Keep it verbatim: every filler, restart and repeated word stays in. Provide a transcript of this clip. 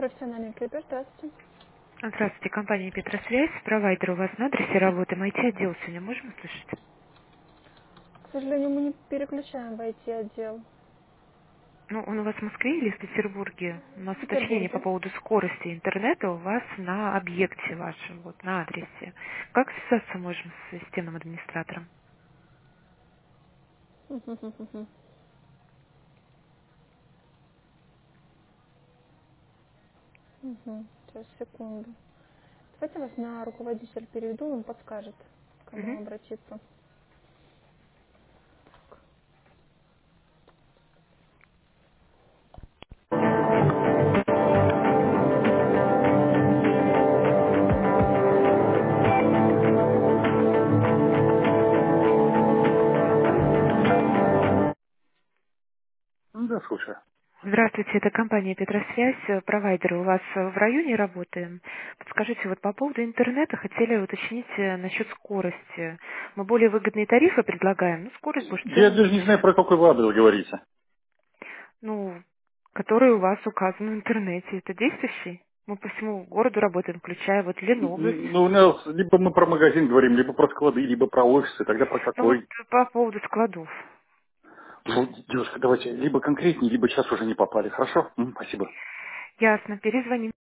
Профессиональный клипер, здравствуйте. Здравствуйте, компания Петросвязь. Провайдер у вас на адресе работы. ай ти-отдел сегодня можем услышать? К сожалению, мы не переключаем в ай ти-отдел. Ну, он у вас в Москве или в Петербурге? У нас В уточнение по Петербурге. поводу скорости интернета у вас на объекте вашем, вот на адресе. Как связаться можем с системным администратором? Мгм. Мгм. Сейчас, секунду. Давайте вас на руководитель переведу, он подскажет, к кому Мгм. обратиться. Ну да, слушай. Здравствуйте, это компания Петросвязь. Э, Провайдер у вас э, в районе работаем. Подскажите, вот по поводу интернета хотели уточнить э, насчет скорости. Мы более выгодные тарифы предлагаем, но скорость будет в Я целом даже не знаю, выше. про какой вы адрес говорите. Ну, который у вас указан в интернете. Это действующий? Мы по всему городу работаем, включая вот Ленобласть. Н- Ну, у нас либо мы про магазин говорим, либо про склады, либо про офисы. Тогда про Ну вот какой? по поводу складов. Ну, девушка, давайте либо конкретнее, либо сейчас уже не попали. Хорошо? М, спасибо. Ясно, перезвоним.